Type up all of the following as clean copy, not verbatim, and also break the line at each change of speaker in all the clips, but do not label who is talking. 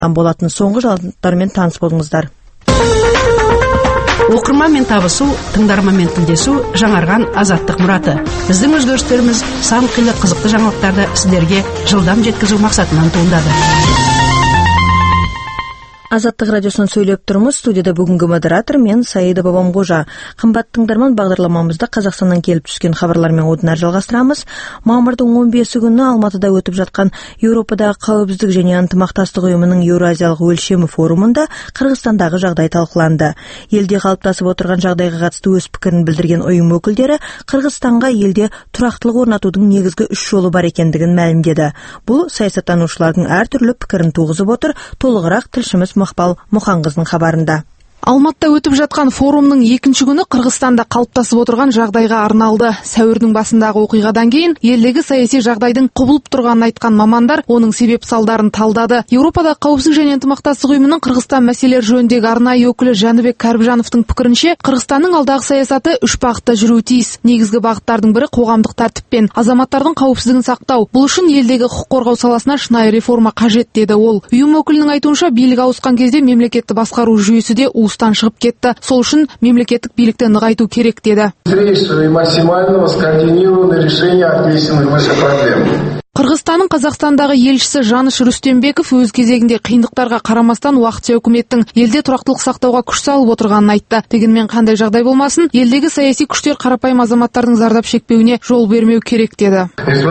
болатын. Соңғы жаңалықтармен таныс болыңыздар.
Оқырманмен табысу, тыңдарманмен тілдесу жаңарған азаттық мұраты. Біздің өзгерістеріміз сан қилы қызықты жаңалықтарды сіздерге жылдам жеткізу мақсатынан туындады.
Азаттық радиосын сөйлеп тұрмыз. Студияда бүгінгі модератор мен Саида Бабамғожа. Қымбат тыңдарман, бағдарламамызда Қазақстаннан келіп түскен хабарлармен одан әрі жалғастырамыз. Мамырдың 15 күні Алматыда өтіп жатқан Еуропадағы қауіпсіздік және ынтымақтастық ұйымының Еуразиялық өлшемі форумында Қырғызстандағы жағдай талқыланды. Елде қалыптасып отырған жағдайға қатысты өз пікірін білдірген ұйым өкілдері Қырғызстанға елде тұрақтылық орнатудың негізгі 3 жолы бар екендігін мәлімдеді. Бұл саясаттанушылардың әртүрлі пікірін туғызып отыр. Толығырақ тілшіміз Мақпал Мұханқызының хабарында.
Алматыда өтіп жатқан форумның екінші күні Қырғызстанда қалыптасып отырған жағдайға арналды. Сәуірдің басындағы оқиғадан кейін елдегі саяси жағдайдың құбылып тұрғанын айтқан мамандар оның себеп салдарын талдады. Еуропада қауіпсіздік және ынтымақтастық ұйымының Қырғызстан мәселелері жөніндегі арнайы өкілі Жәнібек Кәрібжановтың пікірінше, Қырғызстанның алдағы саясаты 3 бағытта жүруі тиіс. Негізгі бағыттардың бірі қоғамдық тәртіп пен азаматтардың қауіпсіздігін сақтау. Бұл үшін елдегі құқық қорғау саласына шынайы реформа қажет, деді ол. Ұйым өкілінің айтуынша, билік ауысқан кезде мемлекетті басқару жүйесі де уыстан шығып кетті. Сол үшін мемлекеттік билікті нығайту керек, деді. Қырғызстанның Қазақстандағы елшісі Жаныш Рүстембеков өз кезегінде қиындықтарға қарамастан уақытша үкіметтің елде тұрақтылық сақтауға күш салып отырғанын айтты. Дегенмен қандай жағдай болмасын, елдегі саяси күштер қарапайым азаматтардың зардап шекпеуіне жол бермеу керек, деді.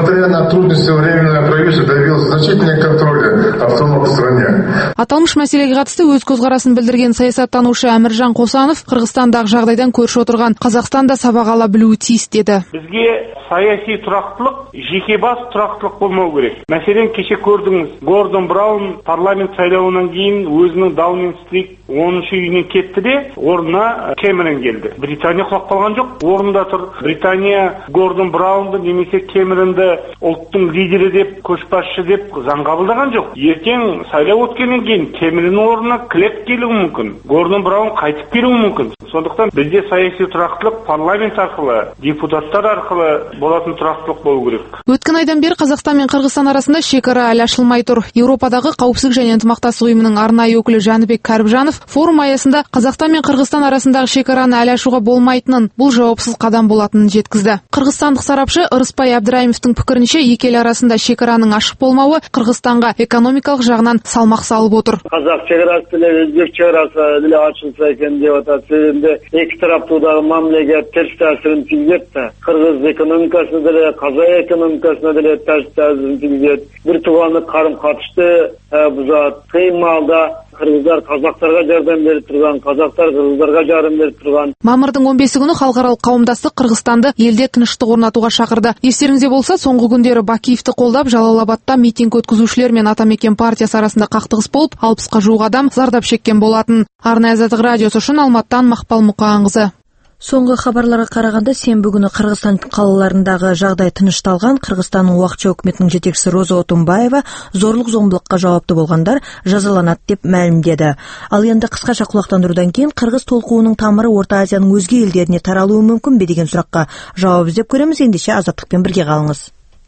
Аталмыш мәселеге қатысты өз көзқарасын білдірген саясаттанушы Әміржан Қосанов Қырғызстандағы жағдайдан көрші отырған Қазақстанда сабақ ала білуі тиіс, деді.
Бізге саяси тұрақтылық, жеке бас тұрақтылық болмау керек. Мәселен, кеше көрдіңіз, Гордон Браун парламент сайлауынан кейін өзінің Даунинг-стрит 10-шы үйінен кетті де, орнына Кэмерон келді. Британия құлап қалған жоқ, орнында тұр. Британия Гордон Браунды немесе Кэмеронды ұлттың лидері деп, көшбасшы деп заң қабылдаған жоқ. Ертең сайлау өткеннен кейін Кэмеронның орнына Клеп келуі мүмкін. Гордон Браун қайтып келуі мүмкін. Сондықтан бізде саяси тұрақтылық парламент арқылы, депутаттар арқылы болатын тұрақтылық болу керек.
Өткен айдан бері Қазақстан мен Қырғызстан арасында шекара әлі ашылмай тұр. Еуропадағы қауіпсіздік және ынтымақтастық ұйымының арнайы өкілі Жәнібек Кәрібжанов форум аясында Қазақстан мен Қырғызстан арасындағы шекараны әлі ашуға болмайтынын, бұл жауапсыз қадам болатынын жеткізді. Қырғызстандық сарапшы Ырысбай Әбдірайымовтың пікірінше, екі ел арасында шекараның ашық болмауы Қырғызстанға экономикалық жағынан салмақ салып отыр.
Қазақ шекарасы деле, өзбек шекарасы деле ашылса екен деп атат. Себебінде екі тараптағы мамлекет теріс тәсірін тигізеді. Қырғыз экономикасына деле, қазақ экономикасына деле теріс тәсірін тигізеді. Bir туғаны қарым-қатышты бұзады. Қиын қырғыздар қазақтарға жардам беріп тұрған, қазақтар қырғыздарға жардам беріп тұрған.
Мамырдың 15 күні халықаралық қауымдастық Қырғызстанды елде тыныштық орнатуға шақырды. Естеріңізде болса, соңғы күндері Бакиевті қолдап Жалалабадта митинг өткізушілер мен Атамекен партиясы арасында қақтығыс болып, 60-қа жуық адам зардап шеккен болатын. Арнайы Азаттық радиосы үшін Алматыдан Мақпал Мұқанқызы.
Соңғы хабарларға қарағанда, сенбі күні Қырғызстан қалаларындағы жағдай тынышталған. Қырғызстанның уақытша үкіметінің жетекшісі Роза Отунбаева зорлық-зомбылыққа жауапты болғандар жазаланады деп мәлімдеді. Ал енді қысқаша құлақтандырудан кейін қырғыз толқуының тамыры Орта Азияның өзге елдеріне таралуы мүмкін бе деген сұраққа жауап іздеп көреміз. Ендеше Азаттықпен бірге қалыңыз.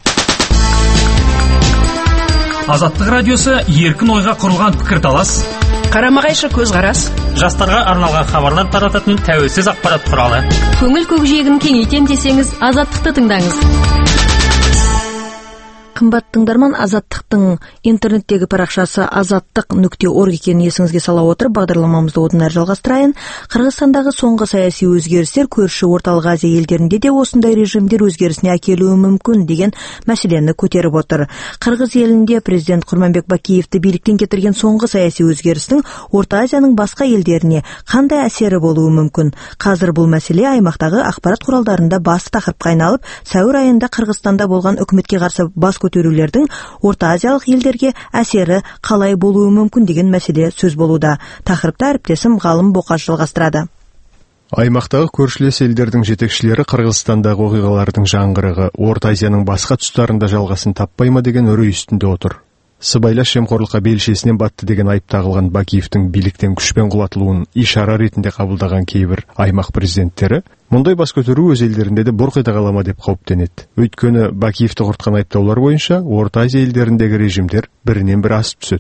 Азаттық радиосы еркін ойға құрылған пікірталас,
Қарама-қайшы көзқарас,
жастарға арналған хабарлар тарататын тәуелсіз ақпарат құралы.
Көңіл көкжиегін кеңейтем десеңіз, Азаттықты тыңдаңыз.
Қымбат тыңдарман, Азаттықтың интернеттегі парақшасы azattiq.org екенін есіңізге сала отырып, бағдарламамызды одан әрі жалғастырайын. Қырғызстандағы соңғы саяси өзгерістер көрші Орталық Азия елдерінде де осындай режимдер өзгерісіне әкелуі мүмкін деген мәселені көтеріп отыр. Қырғыз елінде президент Құрманбек Бакиевті биліктен кетірген соңғы саяси өзгерістің Орта Азияның басқа елдеріне қандай әсері болуы мүмкін? Қазір бұл мәселе аймақтағы ақпарат құралдарында басты тақырыпқа айналып, сәуір айында Қырғызстанда болған үкіметке қарсы бас көтерулердің Орта Азиялық елдерге әсері қалай болуы мүмкін деген мәселе сөз болуда. Тақырыпты әріптесім Ғалым Боқаш жалғастырады.
Аймақтағы көршілес елдердің жетекшілері Қырғызстандағы оқиғалардың жаңғырығы Орта Азияның басқа тұстарында жалғасын таппай ма деген үрей үстінде отыр. Сыбайлас жемқорлыққа белшесінен батты деген айып тағылған Бакиевтің биліктен күшпен құлатылуын ишара ретінде қабылдаған кейбір аймақ президенттері мұндай бас көтеру өз елдерінде де бұрқ ете қалама деп қауіптенеді. Өйткені Бакиевті құртқан айыптаулар бойынша Орта Азия елдеріндегі режимдер бірінен бірі асып түседі.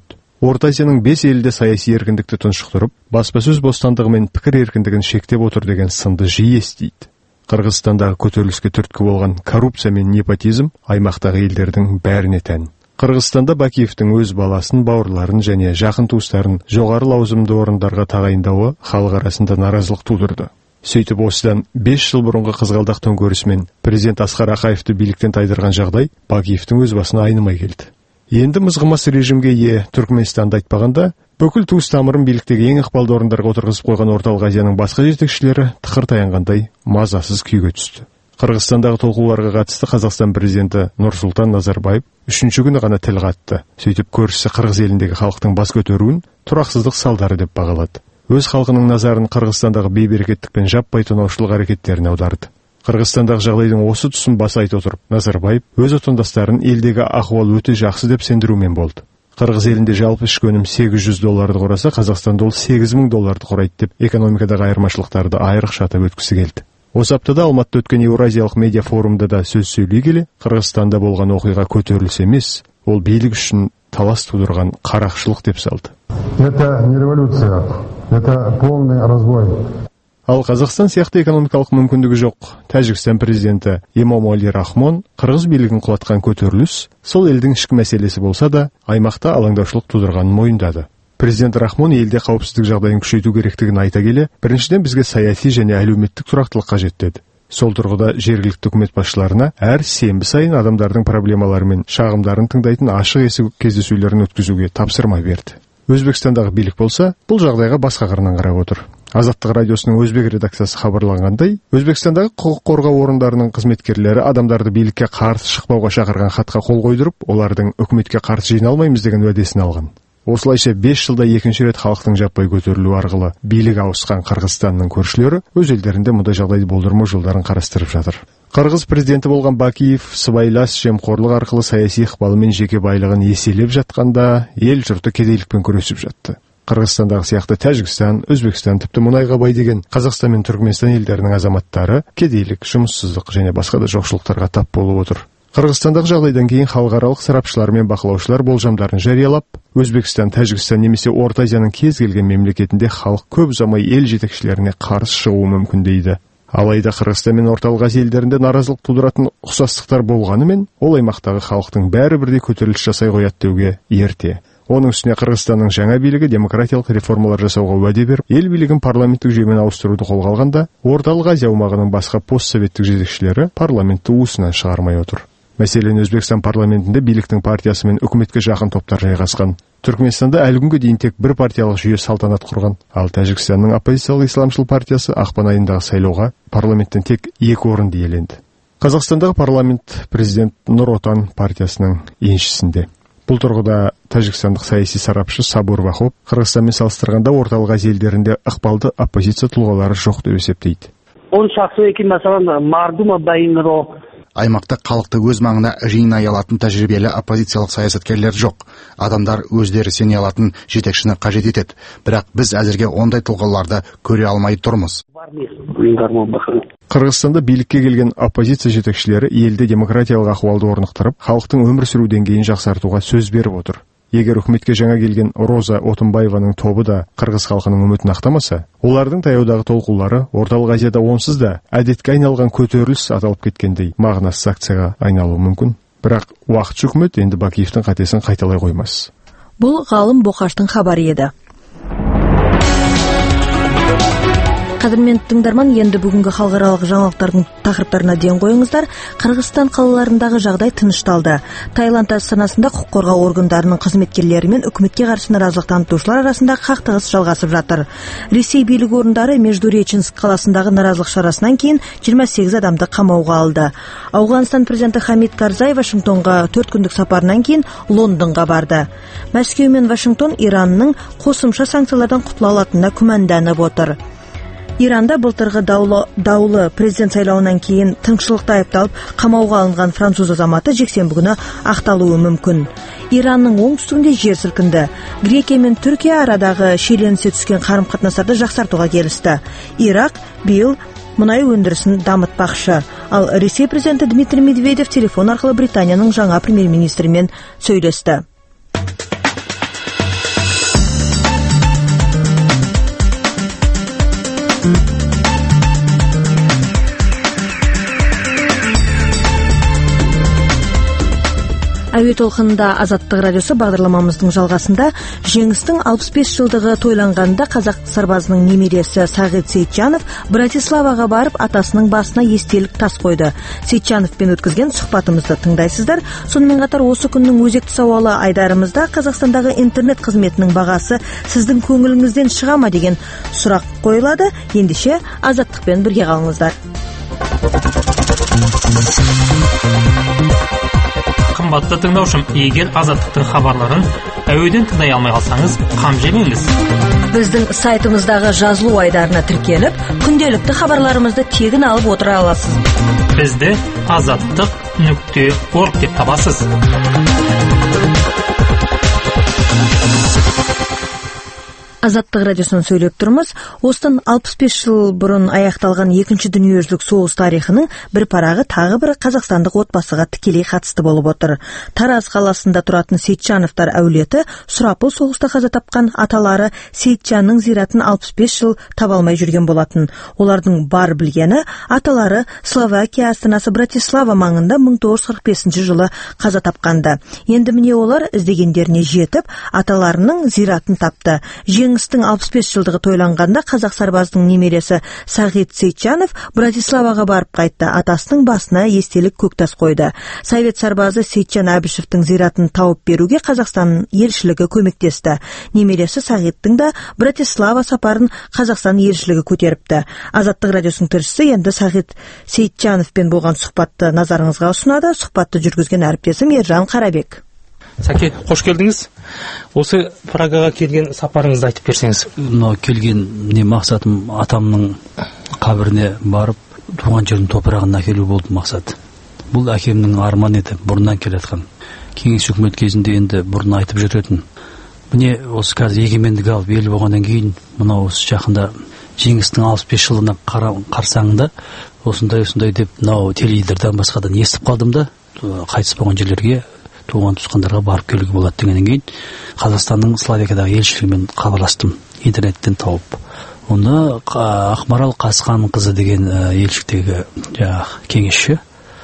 Орта Азияның 5 елінде саяси еркіндікті тұншықтырып, баспасөз бостандығы мен пікір еркіндігін шектеп отыр деген сынды жиі естиді. Қырғызстандағы көтеріліске түрткі болған коррупция мен непотизм аймақтағы елдердің бәріне тән. Қырғызстанда Бакиевтің өз баласын, бауырларын және жақын туыстарын жоғары лауазымды орындарға тағайындауы халық арасында наразылық тудырды. Сөйтіп осыдан 5 жыл бұрынғы қызғалдақ төңкерісімен президент Асқар Ақаевты биліктен тайдырған жағдай Бакиевтің өз басына айнымай келді. Енді мызғымас режимге ие Түркменстанды айтпағанда, бүкіл туыс тамырын биліктегі ең ықпалды орындарға отырғызып қойған Орталық Азияның басқа жетекшілері тықыр таянғандай мазасыз күйге түсті. Қырғызстандағы толқуларға қатысты Қазақстан президенті Нұрсұлтан Назарбаев 3-ші күні ғана тіл қатты. Сөйтіп көршісі Қырғыз еліндегі халықтың бас көтеруін тұрақсыздық салдары деп бағалады. Өз халқының назарын Қырғызстандағы бейберекеттік пен жаппай тонаушылық әрекеттеріне аударды. Қырғызстандағы жағдайдың осы тұсын баса айта отырып, Назарбаев өз отандастарын елдегі ахуал өте жақсы деп сендірумен болды. Қырғыз елінде жалпы ішкі өнім $800 құраса, Қазақстанда ол $8000 құрайды деп экономикадағы айырмашылықтарды айрықша атап өткісі келді. Осы аптада Алматыда өткен Еуразиялық медиа форумда да сөз сөйлей келе, Қырғызстанда болған оқиға көтеріліс емес, ол билік үшін талас тудырған қарақшылық деп салды.
Это не революция, это полный разбой.
Ал Қазақстан сияқты экономикалық мүмкіндігі жоқ Тәжікстан президенті Эмомали Рахмон Қырғыз билігін құлатқан көтеріліс сол елдің ішкі мәселесі болса да, аймақта алаңдаушылық тудырғанын мойындады. Президент Рахмон елде қауіпсіздік жағдайын күшейту керектігін айта келе, біріншіден бізге саяси және әлеуметтік тұрақтылық қажет деді. Сол тұрғыда жергілікті үкімет басшыларына әр сенбі сайын адамдардың проблемалары мен шағымдарын тыңдайтын ашық есік кездесулерін өткізуге тапсырма берді. Өзбекстандағы билік болса, бұл жағдайға басқа қырынан қарап отыр. Азаттық радиосының өзбек редакциясы хабарлағандай, Өзбекстандағы құқық қорғау орындарының қызметкерлері адамдарды билікке қарсы шықпауға шақырған хатқа қол қойдырып, олардың үкіметке қарсы жиналмаймыз деген уәдесін алған. Осылайша 5 жылда екінші рет халықтың жаппай көтерілуі арқылы билік ауысқан Қырғызстанның көршілері өз елдерінде мұндай жағдайды болдырмау жолдарын қарастырып жатыр. Қырғыз президенті болған Бакиев сыбайлас жемқорлық арқылы саяси ықпалы мен жеке байлығын еселеп жатқанда, ел жұрты кедейлікпен күресіп жатты. Қырғызстандағы сияқты Тәжікстан, Өзбекстан, тіпті мұнайға бай деген Қазақстан мен Түркменстан елдерінің азаматтары кедейлік, жұмыссыздық және басқа да жоқшылықтарға тап болып отыр. Қырғызстандағы жағдайдан кейін халықаралық сарапшылар мен бақылаушылар болжамдарын жариялап, Өзбекстан, Тәжікстан немесе Орта Азияның кез келген мемлекетінде халық көп ұзамай ел жетекшілеріне қарсы шығуы мүмкін дейді. Алайда Қырғызстан мен Орталық Азия елдерінде наразылық тудыратын ұқсастықтар болғанымен, ол аймақтағы халықтың бәрі бірдей көтеріліс жасай қояды деуге ерте. Оның үстіне Қырғызстанның жаңа билігі демократиялық реформалар жасауға уәде беріп, ел билігін парламенттік жүйемен ауыстыруды қолға алғанда, Орталық Азия аумағының басқа постсоветтік жетекшілері парламентті уысынан шығармай отыр. Мәселен, Өзбекстан парламентінде биліктің партиясы мен үкіметке жақын топтар жайғасқан. Түркменстанда әлі күнге дейін тек бір партиялық жүйе салтанат құрған. Ал Тәжікстанның оппозициялық исламшыл партиясы ақпан айындағы сайлауға парламенттен тек 2 орынды иеленді. Қазақстандағы парламент президент Нұр Отан партиясының еншісінде. Бұл тұрғыда тәжікстандық саяси сарапшы Сабур Вахоп Қырғызстанмен салыстырғанда Орталық Азия елдерінде ықпалды оппозиция тұлғалары жоқ деп есептейді.
Аймақта халықты өз маңына жинай алатын тәжірибелі оппозициялық саясаткерлер жоқ. Адамдар өздері сене алатын жетекшіні қажет етеді. Бірақ біз әзірге ондай тұлғаларды көре алмай тұрмыз.
Қырғызстанда билікке келген оппозиция жетекшілері елде демократиялық ахуалды орнықтырып, халықтың өмір сүру деңгейін жақсартуға сөз беріп отыр. Егер үкіметке жаңа келген Роза Отынбаеваның тобы да қырғыз халқының үмітін ақтамаса, олардың таяудағы толқулары Орталық Азияда онсыз да әдетке айналған көтеріліс аталып кеткендей мағынасыз акцияға айналуы мүмкін. Бірақ уақытша үкімет енді Бакиевтің қатесін қайталай қоймас.
Бұл ғалым Боқаштың хабары еді. Қадірменді тыңдарман, енді бүгінгі халықаралық жаңалықтардың тақырыптарына ден қойыңыздар. Қырғызстан қалаларындағы жағдай тынышталды. Таиланд астанасында құқық қорғау органдарының қызметкерлері мен үкіметке қарсы наразылық танытушылар арасында қақтығыс жалғасып жатыр. Ресей билік орындары Междуреченск қаласындағы наразылық шарасынан кейін 28 адамды қамауға алды. Ауғанстан президенті Хамид Карзай Вашингтонға 4 күндік сапарынан кейін Лондонға барды. Мәскеу мен Вашингтон Иранның қосымша санкциялардан құтыла алатынына күмәнданып отыр. Иранда былтырғы даулы президент сайлауынан кейін тыңшылықта айыпталып қамауға алынған француз азаматы жексенбі күні ақталуы мүмкін. Иранның оңтүстігінде жер сілкінді. Грекия мен Түркия арадағы шиеленісе түскен қарым-қатынастарды жақсартуға келісті. Ирак биыл мұнай өндірісін дамытпақшы. Ал Ресей президенті Дмитрий Медведев телефон арқылы Британияның жаңа премьер-министрімен сөйлесті. Әуе толқынында Азаттық радиосы бағдарламамыздың жалғасында жеңістің 65 жылдығы тойланғанда қазақ сарбазының немересі Сағит Сейітжанов Братиславаға барып атасының басына естелік тас қойды. Сейітжановпен өткізген сұхбатымызды тыңдайсыздар. Сонымен қатар осы күннің өзекті сауалы айдарымызда Қазақстандағы интернет қызметінің бағасы сіздің көңіліңізден шыға ма деген сұрақ қойылады. Ендеше Азаттықпен бірге қалыңыздар.
Қымбатты тыңдаушым, егер Азаттықтың хабарларын әуеден тыңдай алмай қалсаңыз, қам жемеңіз.
Біздің сайтымыздағы жазылу айдарына тіркеліп, күнделікті хабарларымызды тегін алып отыра аласыз.
Бізді azattiq.org деп табасыз.
Азаттық радиосынан сөйлеп тұрмыз. Осыдан 65 жыл бұрын аяқталған екінші дүниежүзілік соғыс тарихының бір парағы тағы бір қазақстандық отбасыға тікелей қатысты болып отыр. Тараз қаласында тұратын Сейітжановтар әулеті сұрапыл соғыста қаза тапқан аталары Сейітжанның зиратын 65 жыл таба алмай жүрген болатын. Олардың бар білгені аталары Словакия астанасы Братислава маңында 1945 жылы қаза тапқанды. Енді міне олар іздегендеріне жетіп, аталарының зиратын тапты. Жеңістің 65 жылдығы тойланғанда қазақ сарбазының немересі Сағит Сейітжанов Братиславаға барып қайтты. Атасының басына естелік көктас қойды. Совет сарбазы Сейітжан Әбішевтің зиратын тауып беруге Қазақстан елшілігі көмектесті. Немересі Сағиттің да Братислава сапарын Қазақстан елшілігі көтеріпті. Азаттық радиосының тілшісі енді Сағит Сейітжановпен болған сұхбатты назарыңызға ұсынады. Сұхбатты жүргізген әріптесім Ержан Қарабек.
Сәке, қош келдіңіз. Осы Прагаға келген сапарыңызды айтып берсеңіз.
Мынау келген не мақсатым атамның қабіріне барып, туған жердің топырағын әкелу болды мақсат. Бұл әкемнің арман еді, бұрыннан келатқан. Кеңес үкімет кезінде енді бұрын айтып жүретін. Міне осы қазір егемендік алып ел болғаннан кейін, мынау осы жақында жеңістің 65 жылына қарсаңында осындай деп мынау теледидардан басқадан естіп қалдым да, қайтыс болған жерлерге туған туысқандарға барып келуге болады дегеннен кейін Қазақстанның Словакиядағы елшілігімен хабарластым, интернеттен тауып. Онда Ақмарал Қасқанқызы деген елшіліктегі кеңесші.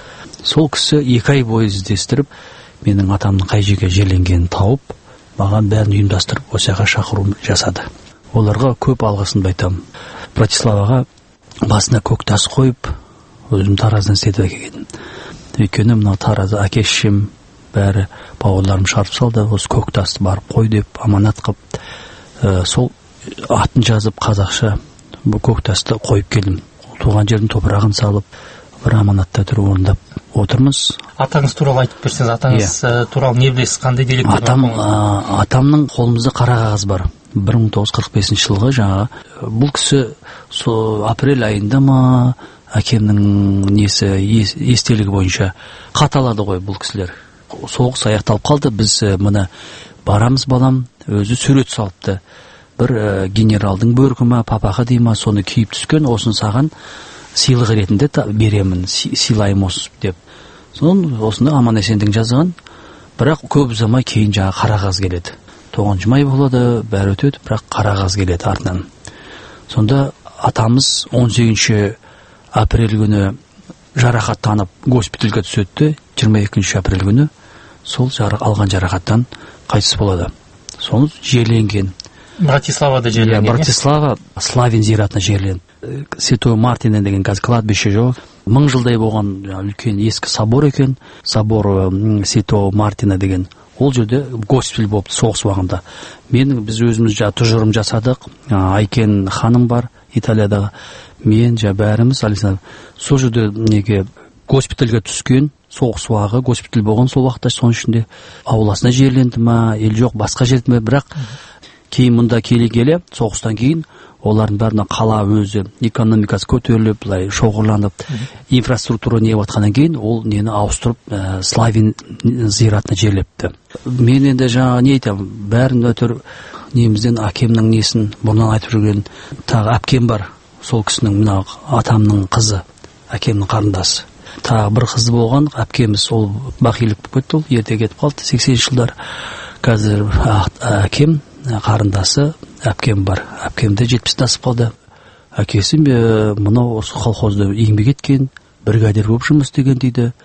Сол кісі 2 ай бойы іздестіріп, менің атамның қай жерге жерленгенін тауып, маған бәрін ұйымдастырып, осыға шақыру жасады. Оларға көп алғысын айтамын. Братиславаға басына көк тас қойып, өзім Тараздан істетіп әкелгенмін. Өйткені мына Таразда әке-шешем бәрі бауырларым шығарып салды, осы көк тасты барып қой деп аманат қып, сол атын жазып қазақша бұл көк тасты қойып келдім. Туған жердің топырағын салып, бір аманатта тұрып орындап отырмыз.
Атаңыз туралы айтып берсеңіз, атаңыз туралы не білесіз, қандай деректер бар?
Атамның қолымызда қара қағаз бар. 1945 жылғы жаңа. Бұл кісі апрель айында ма әкемнің несі естелігі бойынша қаталады ғой бұл кісілер. Соғыс аяқталып қалды, біз мұны барамыз балам, өзі сурет салыпты. Бір генералдың бөркіма, папаға дейма, соны киіп түскен, осын саған сыйлық ретінде беремін, сыйлайым осы деп. Осында аман есендігін жазған, бірақ көп ұзамай кейін жаңа қара қағаз келеді. 9 май болады, бәрі өтеді, бірақ қара қағаз келеді артынан. Сонда атамыз 18 апрель күні жарақаттанып госпитальға түседі, 22 апрель күні сол алған жарақаттан қайтыс болады. Соны жерленген.
Братиславада жерленген.
Братислава Славин зиратына жерленген. Святой Мартин деген қазір кладбище жоқ. 1000 жылдай болған үлкен ескі собор екен. Собор Святой Мартина деген. Ол жерде госпиталь болыпты соғыс уақытында. Біз өзіміз тұжырым жасадық. Айкен ханым бар Италиядағы. Мен бәріміз Александр. Сол жерде неге госпитальға түскен, соғыс уақыты госпиталь болған сол уақытта, соның ішінде ауласына жерленді ма, ел жоқ, басқа жерді ме, бірақ кейін мұнда келе соғыстан кейін олардың бәріне қала өзі экономикасы көтеріліп, былай шоғырланып, инфраструктура не жатқаннан кейін ол нені ауыстырып Славин зиратына жерлепті. Мен енді не айтамын, бәрін өтір немізден әкемнің несін бұрыннан айтып жүрген тағы әпкем бар. Сол кісінің мына атамның қызы, әкемнің қарындасы. Тағы бір қызы болған, әпкеміз ол бақилік болып кетті, ол ерте кетіп қалды, 80 жылдар. Қазір әкем қарындасы, әпкем бар. Әпкемде 70 асып қалды. Әкесі мынау осы колхозда еңбек еткен, бригадир болып жұмыс істеген дейді.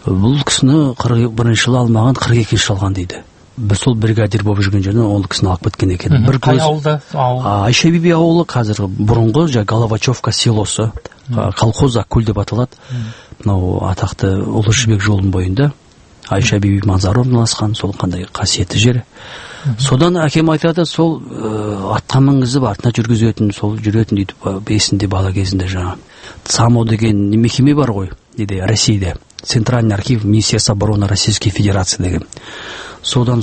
бұл кісіні 41 жылы алмаған, 42 жыл алған дейді. Біз сол бригадир болып жүрген жерден ол кісіні алып кеткен екен.
Қай ауылда?
Айша биби ауылы, қазіргі бұрынғы Головачевка селосы, колхоз Ақкөл деп аталады. Мынау атақты Ұлы Жібек жолының бойында Айша биби мазары орналасқан, сол қандай қасиетті жері. Содан әкем айтады, сол атқа мінгізіп артына жүргізетін, сол жүретін дейді, есінде бала кезінде жаңа. ЦАМО деген мекеме бар ғой, дейді Россияда. Центральный архив Министерства обороны Российской Федерации деген. Содан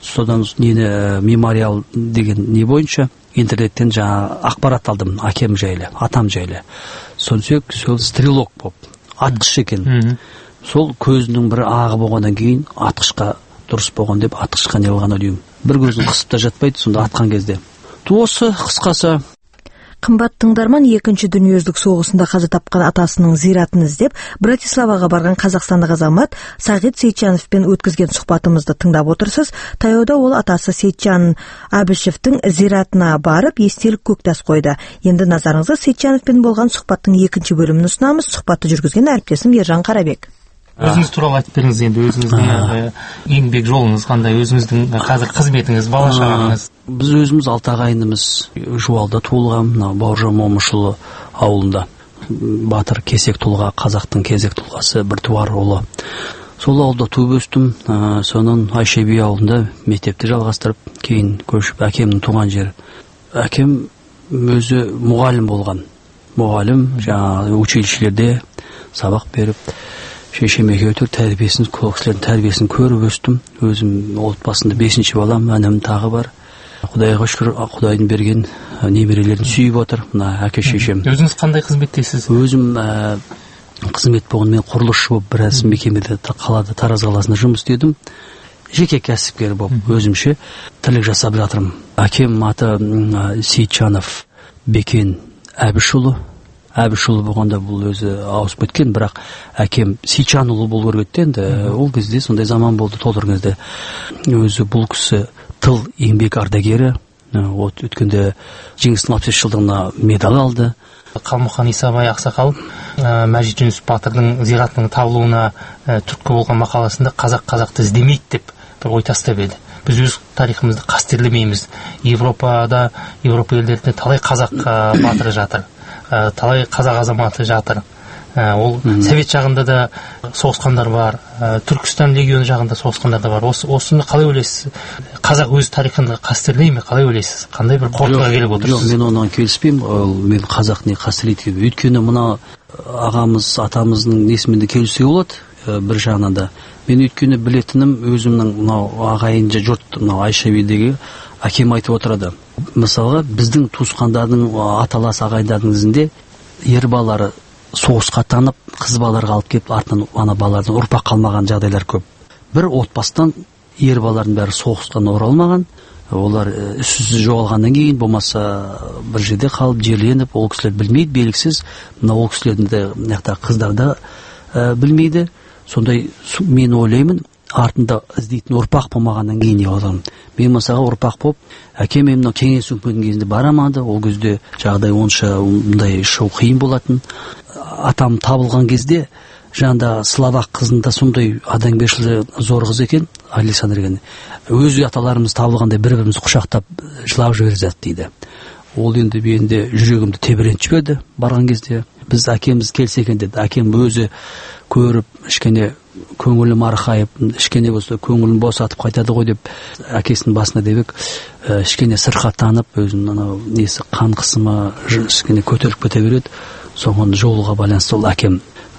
нені мемориал деген не бойынша интернеттен жаңа ақпарат алдым әкем жайлы, атам жайлы. Сол стрелок болып, атқыш екен. Сол көзінің бір ағы болғаннан кейін атқышқа дұрыс болған деп атқышқа не болған деймін. Бір көзін қысып та жатпайды, сонда атқан кезде. Осы қысқасы.
Қымбат тыңдарман, Екінші дүниежүзілік соғысында қаза тапқан атасының зиратын іздеп Братиславаға барған қазақстандық азамат Сағит Сейтжановпен өткізген сұхбатымызды тыңдап отырсыз. Таяуда ол атасы Сейтжан Әбішевтің зиратына барып естелік көктас қойды. Енді назарыңызға Сейтжановпен болған сұхбаттың екінші бөлімін ұсынамыз. Сұхбатты жүргізген әріптесім Ержан Қарабек.
Өзіңіз туралы айтып беріңіз енді, өзіңіздің еңбек жолыңыз қандай, өзіңіздің қазір қызметіңіз, бала шағаңыз.
Біз өзіміз 6 ағайындымыз, Жуалда туылғам, Бауыржан Момышұлы ауылында. Батыр Кесек тұлға, қазақтың Кезек тұлғасы бір туар ұлы. Сол ауылда туып өстім, соның Айша биби ауылында мектепті жалғастырып, кейін көшіп әкемнің туған жері. Әкем өзі мұғалім болған. Мұғалім, жаңа училищелерде сабақ беріп, шешем екеуі тәрбиесін, кісілердің тәрбиесін көріп өстім. Өзім отбасында 5-ші балам, інім тағы бар. Құдайға шүкір, Құдайдың берген немерелерін сүйіп отыр, мына әке шешем.
Өзіңіз қандай қызметтесіз?
Өзім қызмет болған, мен құрылысшы болып біраз мекемеде қалада, Тараз қаласында жұмыс істедім. Жеке кәсіпкер болып өзімше тірлік жасап жатырмын. Әкем аты Сейтжанов Бекен Әбішұлы. Әбішұлы болғанда бұл өзі ауысып кеткен, бірақ әкем Сейтжанұлы болу керек еді енді. Ол кезде сондай заман болды, толтырған кезде. Өзі бұл кісі тыл еңбек ардагері, өткенде жеңістің 65 жылдығына медаль алды.
Қалмұқан Исабай ақсақал Мәжит Жүнісов батырдың зиратының табылуына түрткі болған мақаласында қазақты іздемейді деп бір ой тастап еді. Біз өз тарихымызды қастерлемейміз. Европа елдерінде талай қазақ батыры жатыр, талай қазақ азаматы жатыр. Ол Совет жағында да соғысқандар бар, Түркістан легионы жағында соғысқандар да бар. Осыны қалай ойлайсыз? Қазақ өз тарихын қастерлей ме? Қалай ойлайсыз? Қандай бір қорытындыға келіп отырсыз?
Жоқ, мен оған келіспеймін. Мен қазақ не қастерлейді. Өйткені мына ағамыз, атамыздың несімен де келісе болады, бір жағынан да. Мен өйткені білетінім өзімнің мынау ағайынды жұрт, мынау Айша бибидегі әкем айтып отырады. Мысалға, біздің туысқандардың, аталас ағайындардың ізінде ер балалары соғысқа танып, қыз балаларға алып келіп, артынан ана балалардан ұрпақ қалмаған жағдайлар көп. Бір отбасынан ер балалардың бәрі соғыстан оралмаған, олар үсіз жоғалғаннан кейін, болмаса бір жерде қалып, жерленіп, ол кісілер білмейді, белгісіз, мына ол кісілердің де қыздар да білмейді. Сондай мен ойлаймын, артында іздейтін ұрпақ болмағаннан кейін не болған. Мен мысалға ұрпақ болып, әкем мына кеңес үкіметінің кезінде барамады, ол кезде жағдай онша мұндай шоу қиын болатын. Атам табылған кезде жаңда Словак қызында сондай адамгершілігі зор қыз екен, Александр екен. Өзі аталарымыз табылғандай бір-бірімізді құшақтап жылап жіберіп жатты дейді. Ол енді менде жүрегімді тебірентіп жіберді барған кезде. Біз әкеміз келсе екен деді. Әкем өзі көріп, ішкене көңілім арқайып, ішкене болса көңілін босатып қайтады ғой деп әкесінің басына дебек, ішкене сырқаттанып, өзінің анау несі қан қысымы ішкене көтеріп кете береді. Соған жолға байланысты ол әкем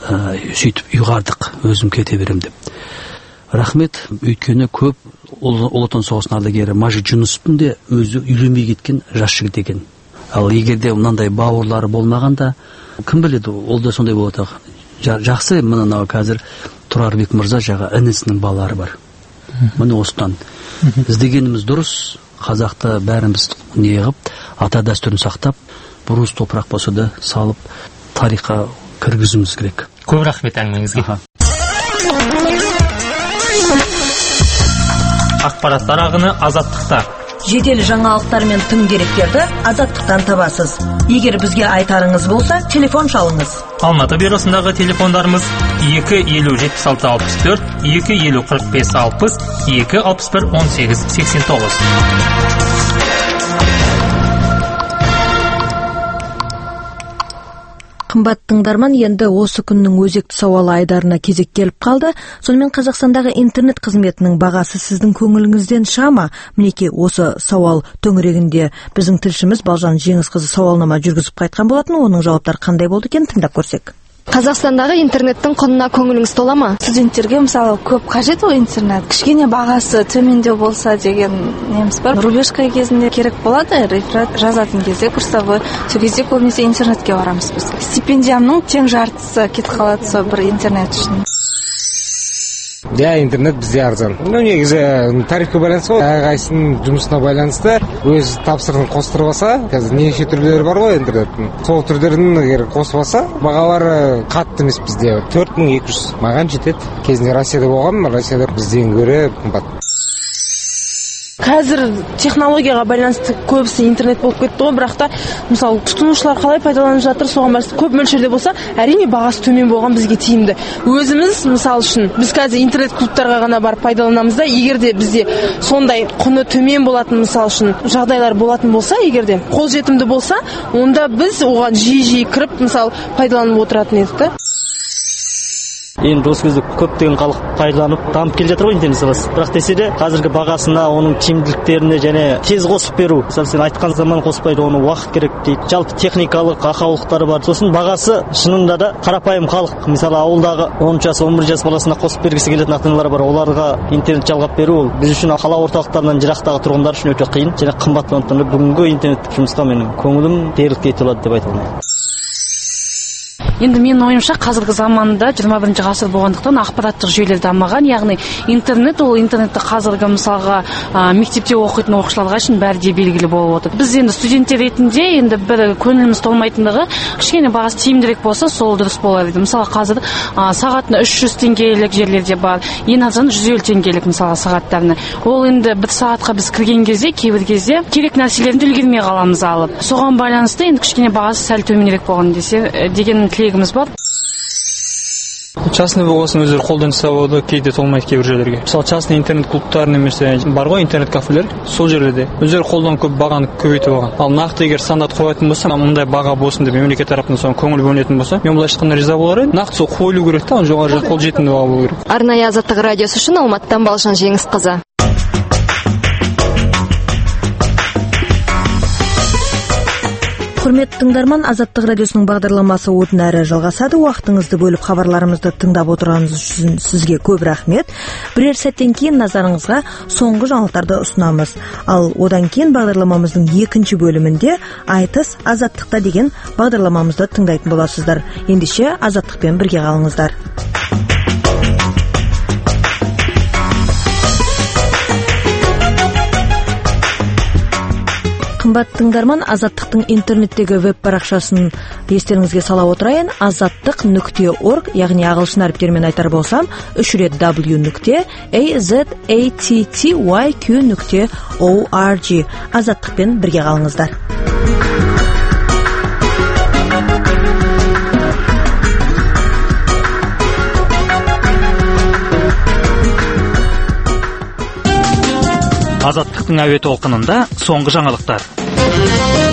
сөйтіп ұйғардық, өзім кете берем деп. Рахмет, өйткені көп Ұлы Отан соғысының ардагері Мәжит Жүнісовтың де өзі үйленбей кеткен жас жігіт екен. Ал егерде мынандай бауырлары болмағанда, кім біледі, ол да сондай болады. Жақсы, мынау қазір Тұрарбек мырза жағы інісінің балалары бар. Міне осыдан іздегеніміз дұрыс, қазақты бәріміз неғып, ата дәстүрін сақтап, бұрыс топырақ болса да салып, тарихқа кіргізуіміз керек.
Көп рахмет әңгімеңізге.
Ақпараттар ағыны азаттықта.
жедел жаңалықтар мен тың деректерді Азаттықтан табасыз. Егер бізге айтарыңыз болса, телефон шалыңыз.
Алматы бюросындағы телефондарымыз 250-76-64, 250-45-60, 261-18-89.
Қымбат тыңдарман, енді осы күннің өзекті сауалы айдарына кезек келіп қалды. Сонымен Қазақстандағы интернет қызметінің бағасы сіздің көңіліңізден шыға ма? Мінекей осы сауал төңірегінде біздің тілшіміз Балжан Жеңісқызы сауалнама жүргізіп қайтқан болатын. Оның жауаптары қандай болды екен, тыңдап көрсек.
Қазақстандағы интернеттің құнына көңіліңіз тола ма?
Студенттерге мысалы көп қажет ол интернет. Кішкене бағасы төмендеу болса деген неміз бар. Рубежка кезінде керек болады, реферат жазатын кезде курсовой. Сол кезде көбінесе интернетке барамыз біз. Стипендиямның тең жартысы кетіп қалады сол бір интернет үшін.
Интернет бізде арзан. Негізі тарифке байланысты ғой, әрқайсының жұмысына байланысты өз тапсырысын қостырып алса, қазір неше түрлері бар ғой интернеттің. Сол түрлерін егер қосып алса, бағалары қатты емес бізде. 4200 маған жетеді. Кезінде Россияда болған, Россияда бізден гөрі қымбат.
Қазір технологияға байланысты көбісі интернет болып кетті ғой, бірақ та мысалы тұтынушылар қалай пайдаланып жатыр, соған байланысты көп мөлшерде болса, әрине бағасы төмен болған бізге тиімді. Өзіміз мысалы үшін біз қазір интернет клубтарға ғана барып пайдаланамыз да, егер де бізде сондай құны төмен болатын мысалы үшін жағдайлар болатын болса, егер де қолжетімді болса, онда біз оған жиі кіріп мысалы пайдаланып отыратын едік та.
Енді осы кезде көптеген халық пайдаланып дамып келе жатыр ғой интернет саласы. Бірақ десе де қазіргі бағасына, оның тиімділіктеріне және тез қосып беру. Мысалы сен айтқан заман қоспайды, оны уақыт керек дейді. Жалпы техникалық ақаулықтары бар. Сосын бағасы шынында да қарапайым халық, мысалы ауылдағы 10 жас, 11 жас баласына қосып бергісі келетін ата-аналар бар. Оларға интернет жалғап беру ол біз үшін қала орталықтарынан жырақтағы тұрғындар үшін өте қиын және қымбат. Сондықтан бүгінгі интернеттік жұмысқа менің көңілім беріліп кетіледі деп айта алмаймын.
Енді менің ойымша қазіргі заманда 21 ғасыр болғандықтан ақпараттық жүйелер дамыған, яғни интернет ол интернетті қазіргі мысалға мектепте оқитын оқушыларға үшін бәрі де белгілі болып отыр. Біз енді студенттер ретінде енді бір көңіліміз толмайтындығы кішкене бағасы тиімдірек болса, сол дұрыс болар еді. Мысалы қазір сағатына 300 теңгелік жерлерде бар, ең азан 150 теңгелік мысалы сағаттарына. Ол енді бір сағатқа біз кірген кезде, кейбір кезде керек нәрселерді үлгермей қаламыз алып. Соған байланысты енді кішкене бағасы сәл төменірек болған деген тілегіміз бар.
Частный болғасын өздері қолдан жасауды кейде толмайды кейбір жерлерге. Мысалы частный интернет клубтар немесе бар ғой интернет кафелер, сол жерлерде өздері қолдан көп бағаны көбейтіп алған. Ал нақты егер стандарт қоятын болса, мұндай баға болсын деп мемлекет тарапынан соған көңіл бөлінетін болса, мен былайша айтқанда риза болар едім. Нақты сол қойылу керек та, жоғары қолжетімді баға болу керек.
Арнайы Азаттық радиосы үшін Алматыдан Балжан Жеңісқызы.
Құрметті тыңдарман, Азаттық радиосының бағдарламасы одан әрі жалғасады. Уақытыңызды бөліп хабарларымызды тыңдап отырғаныңыз үшін сізге көп рахмет. Бірер сәттен кейін назарыңызға соңғы жаңалықтарды ұсынамыз. Ал одан кейін бағдарламамыздың екінші бөлімінде айтыс азаттықта деген бағдарламамызды тыңдайтын боласыздар. Ендеше Азаттықпен бірге қалыңыздар. Қымбат тыңдарман, Азаттықтың интернеттегі веб парақшасын естеріңізге сала отырайын. Azattiq.org, яғни ағылшын әріптермен айтар болсам, 3 рет w.azattyq.org. Азаттықпен бірге қалыңыздар.
Азаттықтың әуе толқынында соңғы жаңалықтар.